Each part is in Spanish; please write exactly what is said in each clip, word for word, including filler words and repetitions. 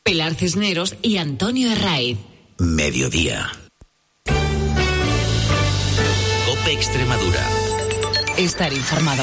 Pilar Cisneros y Antonio Herraiz. Mediodía. COPE Extremadura. Estar informado.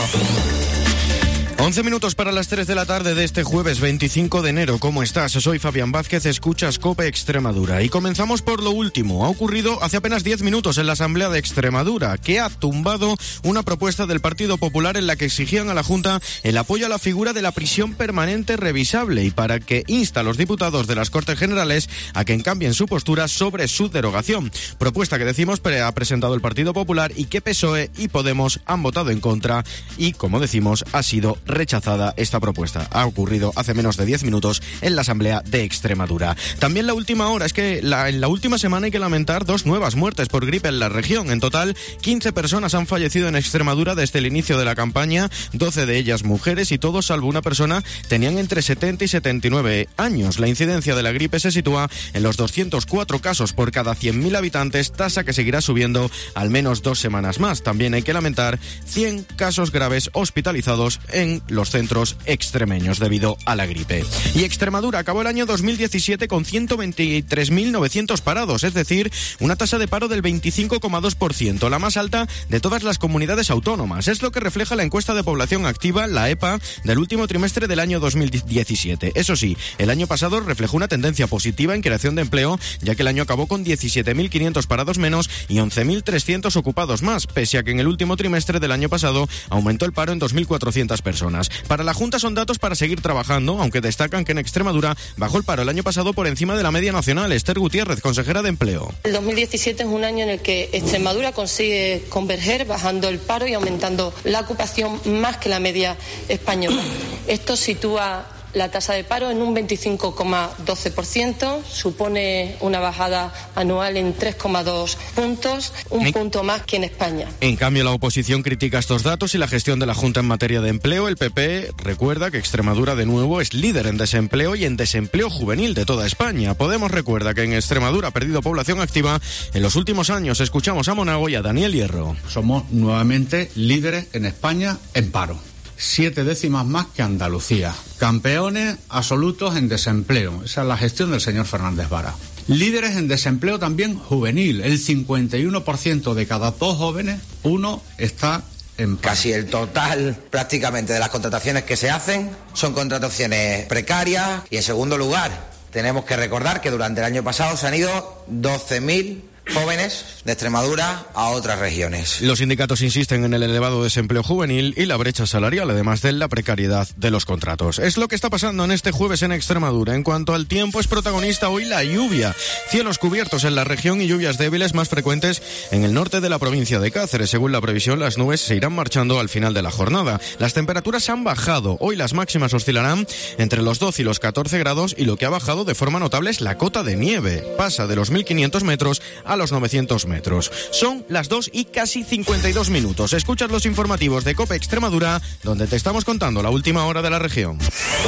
once minutos para las tres de la tarde de este jueves veinticinco de enero. ¿Cómo estás? Soy Fabián Vázquez, escuchas COPE Extremadura. Y comenzamos por lo último. Ha ocurrido hace apenas diez minutos en la Asamblea de Extremadura, que ha tumbado una propuesta del Partido Popular en la que exigían a la Junta el apoyo a la figura de la prisión permanente revisable y para que insta a los diputados de las Cortes Generales a que cambien su postura sobre su derogación. Propuesta que decimos ha presentado el Partido Popular y que P S O E y Podemos han votado en contra y, como decimos, ha sido rechazada esta propuesta. Ha ocurrido hace menos de diez minutos en la Asamblea de Extremadura. También la última hora es que la, en la última semana hay que lamentar dos nuevas muertes por gripe en la región. En total, quince personas han fallecido en Extremadura desde el inicio de la campaña, doce de ellas mujeres y todos, salvo una persona, tenían entre setenta y setenta y nueve años. La incidencia de la gripe se sitúa en los doscientos cuatro casos por cada cien mil habitantes, tasa que seguirá subiendo al menos dos semanas más. También hay que lamentar cien casos graves hospitalizados en los centros extremeños debido a la gripe. Y Extremadura acabó el año dos mil diecisiete con ciento veintitrés mil novecientos parados, es decir, una tasa de paro del veinticinco coma dos por ciento, la más alta de todas las comunidades autónomas. Es lo que refleja la encuesta de población activa, la E P A, del último trimestre del año dos mil diecisiete. Eso sí, el año pasado reflejó una tendencia positiva en creación de empleo, ya que el año acabó con diecisiete mil quinientos parados menos y once mil trescientos ocupados más, pese a que en el último trimestre del año pasado aumentó el paro en dos mil cuatrocientas personas. Para la Junta son datos para seguir trabajando, aunque destacan que en Extremadura bajó el paro el año pasado por encima de la media nacional. Esther Gutiérrez, consejera de Empleo. El dos mil diecisiete es un año en el que Extremadura consigue converger, bajando el paro y aumentando la ocupación más que la media española. Esto sitúa la tasa de paro en un veinticinco coma doce por ciento, supone una bajada anual en tres coma dos puntos, un en, punto más que en España. En cambio, la oposición critica estos datos y la gestión de la Junta en materia de empleo. El P P recuerda que Extremadura de nuevo es líder en desempleo y en desempleo juvenil de toda España. Podemos recuerda que en Extremadura ha perdido población activa en los últimos años. Escuchamos a Monago y a Daniel Hierro. Somos nuevamente líderes en España en paro. Siete décimas más que Andalucía. Campeones absolutos en desempleo. Esa es la gestión del señor Fernández Vara. Líderes en desempleo también juvenil. El cincuenta y uno por ciento de cada dos jóvenes, uno está en paro. Casi el total prácticamente de las contrataciones que se hacen son contrataciones precarias. Y en segundo lugar, tenemos que recordar que durante el año pasado se han ido doce mil jóvenes de Extremadura a otras regiones. Los sindicatos insisten en el elevado desempleo juvenil y la brecha salarial, además de la precariedad de los contratos. Es lo que está pasando en este jueves en Extremadura. En cuanto al tiempo, es protagonista hoy la lluvia. Cielos cubiertos en la región y lluvias débiles más frecuentes en el norte de la provincia de Cáceres. Según la previsión, las nubes se irán marchando al final de la jornada. Las temperaturas han bajado. Hoy las máximas oscilarán entre los doce y los catorce grados y lo que ha bajado de forma notable es la cota de nieve. Pasa de los mil quinientos metros a los novecientos metros. Son las dos y casi cincuenta y dos minutos. Escuchas los informativos de COPE Extremadura, donde te estamos contando la última hora de la región.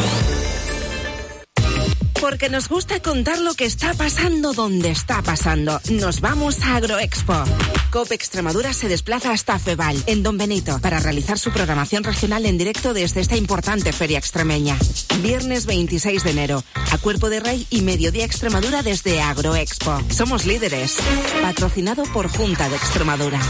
Porque nos gusta contar lo que está pasando donde está pasando. Nos vamos a Agroexpo. COPE Extremadura se desplaza hasta Feval, en Don Benito, para realizar su programación regional en directo desde esta importante feria extremeña. Viernes veintiséis de enero, a Cuerpo de Rey y Mediodía Extremadura desde Agroexpo. Somos líderes. Patrocinado por Junta de Extremadura.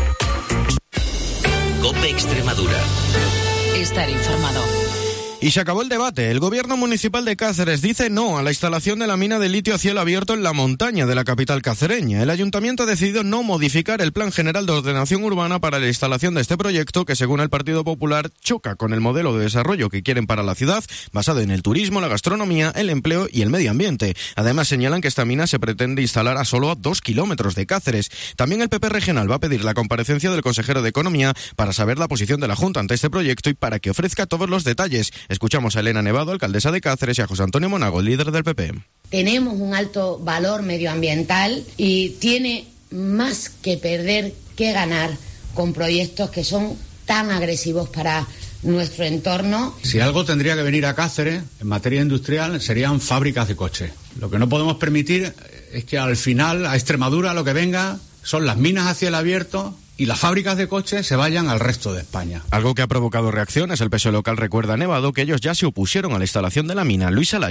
COPE Extremadura. Estar informado. Y se acabó el debate. El gobierno municipal de Cáceres dice no a la instalación de la mina de litio a cielo abierto en la montaña de la capital cacereña. El ayuntamiento ha decidido no modificar el Plan General de Ordenación Urbana para la instalación de este proyecto que, según el Partido Popular, choca con el modelo de desarrollo que quieren para la ciudad, basado en el turismo, la gastronomía, el empleo y el medio ambiente. Además, señalan que esta mina se pretende instalar a solo dos kilómetros de Cáceres. También el P P regional va a pedir la comparecencia del consejero de Economía para saber la posición de la Junta ante este proyecto y para que ofrezca todos los detalles. Escuchamos a Elena Nevado, alcaldesa de Cáceres, y a José Antonio Monago, líder del P P. Tenemos un alto valor medioambiental y tiene más que perder que ganar con proyectos que son tan agresivos para nuestro entorno. Si algo tendría que venir a Cáceres en materia industrial serían fábricas de coches. Lo que no podemos permitir es que al final a Extremadura lo que venga son las minas a cielo abierto y las fábricas de coches se vayan al resto de España. Algo que ha provocado reacciones. El P S O E local recuerda a Nevado que ellos ya se opusieron a la instalación de la mina. Luis Alaya.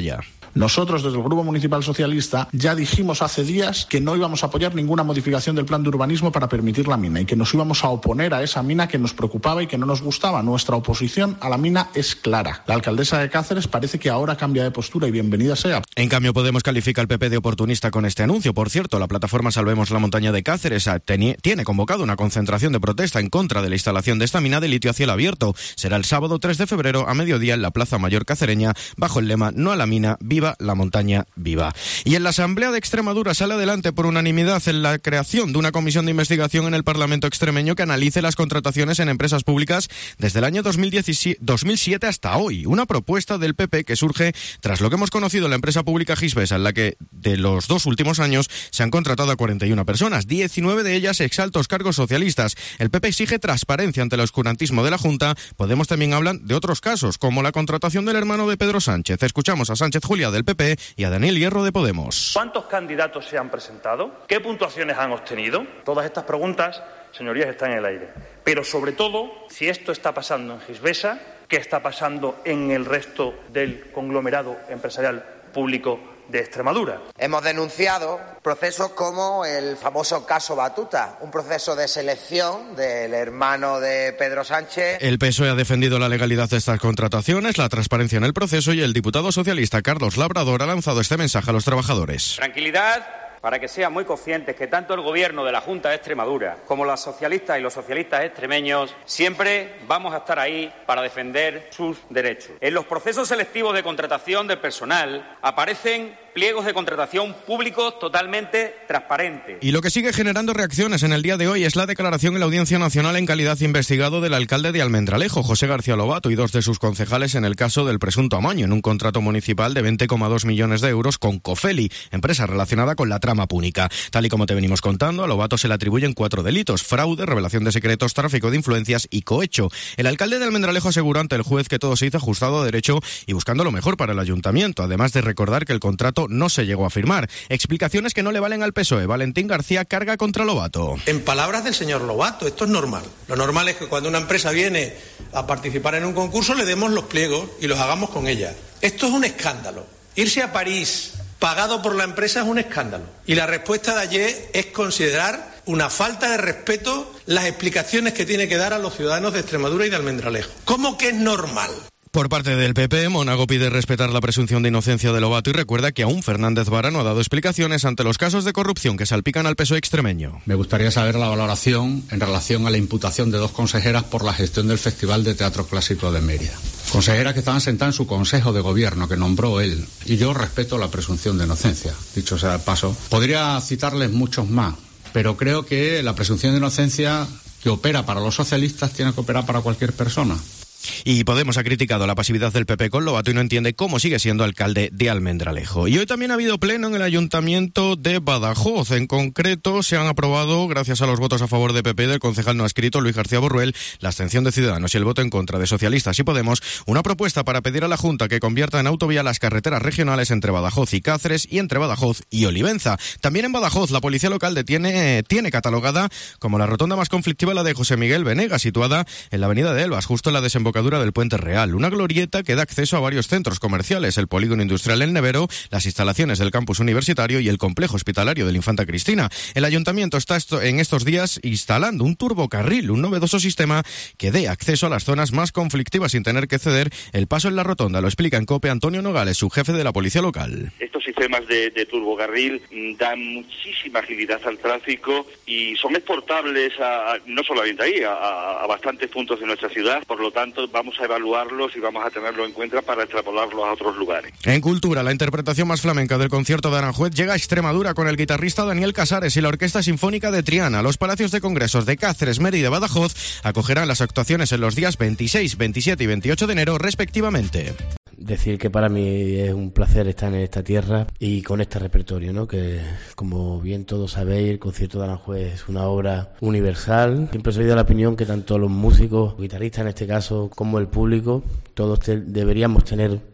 Nosotros, desde el Grupo Municipal Socialista, ya dijimos hace días que no íbamos a apoyar ninguna modificación del plan de urbanismo para permitir la mina y que nos íbamos a oponer a esa mina que nos preocupaba y que no nos gustaba. Nuestra oposición a la mina es clara. La alcaldesa de Cáceres parece que ahora cambia de postura y bienvenida sea. En cambio, Podemos califica al P P de oportunista con este anuncio. Por cierto, la plataforma Salvemos la Montaña de Cáceres tiene convocado una concentración de protesta en contra de la instalación de esta mina de litio a cielo abierto. Será el sábado tres de febrero a mediodía en la Plaza Mayor cacereña, bajo el lema "No a la mina, viva la montaña viva". Y en la Asamblea de Extremadura sale adelante por unanimidad en la creación de una comisión de investigación en el Parlamento extremeño que analice las contrataciones en empresas públicas desde el año dos mil siete hasta hoy. Una propuesta del P P que surge tras lo que hemos conocido en la empresa pública Hisbesa, en la que de los dos últimos años se han contratado a cuarenta y una personas, diecinueve de ellas exaltos cargos socialistas. El P P exige transparencia ante el oscurantismo de la Junta. Podemos también hablan de otros casos, como la contratación del hermano de Pedro Sánchez. Escuchamos a Sánchez Juliá del P P y a Daniel Hierro de Podemos. ¿Cuántos candidatos se han presentado? ¿Qué puntuaciones han obtenido? Todas estas preguntas, señorías, están en el aire. Pero sobre todo, si esto está pasando en Hisbesa, ¿qué está pasando en el resto del conglomerado empresarial público de Extremadura? Hemos denunciado procesos como el famoso caso Batuta, un proceso de selección del hermano de Pedro Sánchez. El P S O E ha defendido la legalidad de estas contrataciones, la transparencia en el proceso, y el diputado socialista Carlos Labrador ha lanzado este mensaje a los trabajadores. Tranquilidad, para que sean muy conscientes que tanto el Gobierno de la Junta de Extremadura como los socialistas y los socialistas extremeños siempre vamos a estar ahí para defender sus derechos. En los procesos selectivos de contratación del personal aparecen pliegos de contratación públicos totalmente transparentes. Y lo que sigue generando reacciones en el día de hoy es la declaración en la Audiencia Nacional en calidad de investigado del alcalde de Almendralejo, José García Lobato, y dos de sus concejales en el caso del presunto amaño en un contrato municipal de veinte coma dos millones de euros con Cofeli, empresa relacionada con la trama púnica. Tal y como te venimos contando, a Lobato se le atribuyen cuatro delitos: fraude, revelación de secretos, tráfico de influencias y cohecho. El alcalde de Almendralejo aseguró ante el juez que todo se hizo ajustado a derecho y buscando lo mejor para el ayuntamiento, además de recordar que el contrato no se llegó a firmar. Explicaciones que no le valen al P S O E. Valentín García carga contra Lobato. En palabras del señor Lobato, esto es normal. Lo normal es que cuando una empresa viene a participar en un concurso le demos los pliegos y los hagamos con ella. Esto es un escándalo. Irse a París pagado por la empresa es un escándalo. Y la respuesta de ayer es considerar una falta de respeto las explicaciones que tiene que dar a los ciudadanos de Extremadura y de Almendralejo. ¿Cómo que es normal? Por parte del P P, Mónago pide respetar la presunción de inocencia de Lobato y recuerda que aún Fernández Vara no ha dado explicaciones ante los casos de corrupción que salpican al P S O E extremeño. Me gustaría saber la valoración en relación a la imputación de dos consejeras por la gestión del Festival de Teatro Clásico de Mérida. Consejeras que estaban sentadas en su consejo de gobierno, que nombró él. Y yo respeto la presunción de inocencia, dicho sea de paso. Podría citarles muchos más, pero creo que la presunción de inocencia que opera para los socialistas tiene que operar para cualquier persona. Y Podemos ha criticado la pasividad del P P con Lobato y no entiende cómo sigue siendo alcalde de Almendralejo. Y hoy también ha habido pleno en el Ayuntamiento de Badajoz. En concreto, se han aprobado, gracias a los votos a favor de P P del concejal no adscrito Luis García Borruel, la abstención de Ciudadanos y el voto en contra de Socialistas y Podemos, una propuesta para pedir a la Junta que convierta en autovía las carreteras regionales entre Badajoz y Cáceres y entre Badajoz y Olivenza. También en Badajoz, la policía local detiene, tiene catalogada como la rotonda más conflictiva la de José Miguel Venegas, situada en la avenida de Elvas, justo en la desembocadura del Puente Real, una glorieta que da acceso a varios centros comerciales, el polígono industrial El Nevero, las instalaciones del campus universitario y el complejo hospitalario del Infanta Cristina. El ayuntamiento está esto, en estos días instalando un turbocarril, un novedoso sistema que dé acceso a las zonas más conflictivas sin tener que ceder el paso en la rotonda. Lo explica en COPE Antonio Nogales, su jefe de la policía local. Estos sistemas de, de turbocarril dan muchísima agilidad al tráfico y son exportables a, a, no solamente ahí, a, a bastantes puntos de nuestra ciudad. Por lo tanto, vamos a evaluarlos y vamos a tenerlo en cuenta para extrapolarlos a otros lugares. En cultura, la interpretación más flamenca del concierto de Aranjuez llega a Extremadura con el guitarrista Daniel Casares y la Orquesta Sinfónica de Triana. Los palacios de congresos de Cáceres, Mérida y Badajoz acogerán las actuaciones en los días veintiséis, veintisiete y veintiocho de enero, respectivamente. Decir que para mí es un placer estar en esta tierra y con este repertorio, ¿no? Que, como bien todos sabéis, el concierto de Aranjuez es una obra universal. Siempre soy de la opinión que tanto los músicos, guitarristas en este caso, como el público, todos te, deberíamos tener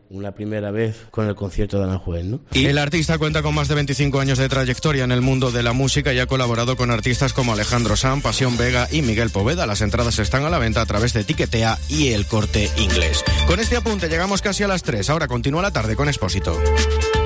una primera vez con el concierto de Aranjuez, ¿no? Y el artista cuenta con más de veinticinco años de trayectoria en el mundo de la música y ha colaborado con artistas como Alejandro Sanz, Pasión Vega y Miguel Poveda. Las entradas están a la venta a través de Tiquetea y El Corte Inglés. Con este apunte llegamos casi a las tres. Ahora continúa la tarde con Expósito.